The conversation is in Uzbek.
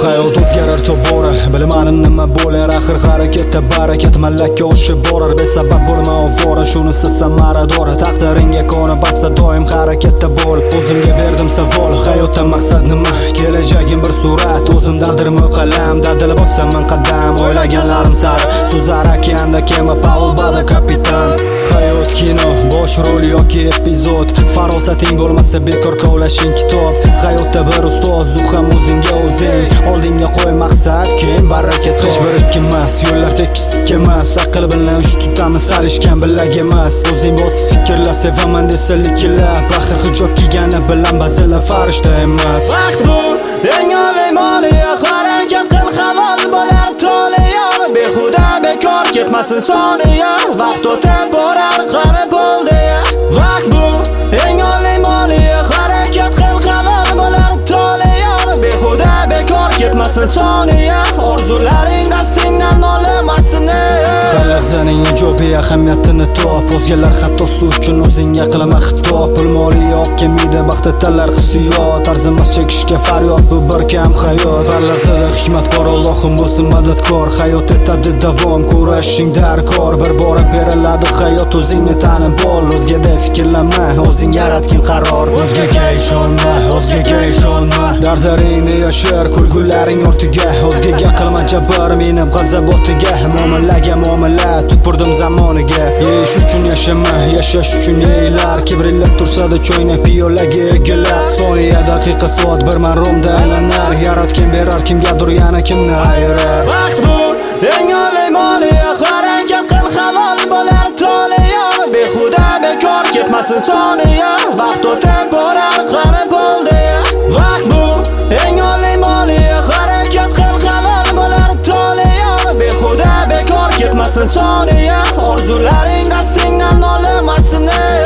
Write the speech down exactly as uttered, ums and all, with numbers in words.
hayot o'zgarar tobora, bilmadim nima bo'lar, axir harakatda barakat malakka oshib borar. Besabab bo'lma ovora, shunisi samarador. Taqdiringga qoni basta, doim harakatda bo'l. O'zimga berdim savol, hayotda maqsad nima? Kelajagim bir surat, o'zimdadirmi qalam, dadil bossaman qadam, o'ylaganlarim sari suzar okeanda kema palubada kapitan. Hayot kino, bosh rol yoki epizod, farosating bo'lmasa bekor kovlashing kitob. Hayotda bir ustoz, u ham o'zingga o'zing, oldinga qo'y maqsad, keyin barakat. Hech biri emas, yo'llar tekislik emas, aql bilan uch tutamiz, salishgan bilak emas. O'zing bosib fikrla, sevaman desa likilla, baxir hijob kiygani bilan bazila farishta emas. Vaqt bu eng oliy moliya, harakat qil halol bo'lar toliya, behuda bekor ketmasin soniya, vaqt o'tib borar qani bo'ldi ya. Vaqt bu eng oliy moliya, harakat qil halol bo'lar toliya, behuda bekor ketmasin soniya, orzularing dastingdan olmasin. Lahzaning ijobiy ahamiyatini top, o'zgalar hatto suv uchun o'zingga qilma xitob. Pul moliya olib kelmaydi baxtda tanlar hissiyot, arzimas chekishga faryod, bu bir kam hayot. Har lahzada hikmat bor, Allohim bo'lsin madadkor. Hayot etadi davom, kurashing darkor. Bir bora beriladi hayot, o'zingni tanib ol. O'zgada fikrlama, o'zing yaratgin qaror. O'zgaga ishonma, o'zgaga ishonma, dardlaringni yashir kulgularing ortiga. O'zgaga qilma jabr, meni g'azab o'tiga. Muomalaga muomala, tupurdim zamoniga. Yeyish uchun yashama, yashash uchun yeylar. Kibrillab tursada choynak piyolaga egilar. Soniya, daqiqa, soat bir maromda aylanar. Yaratgan berar kimgadir, yana kimni ayirar. Vaqt bu eng oliy moliya, harakat qil halol bo'lar toliya, behuda bekor ketmasin soniya, vaqt o'tib borar qani bo'ldi ya. Vaqt bu eng oliy moliya, harakat qil halol bo'lar toliya, behuda bekor ketmasin soniya, orzularing dastingdan olmasin.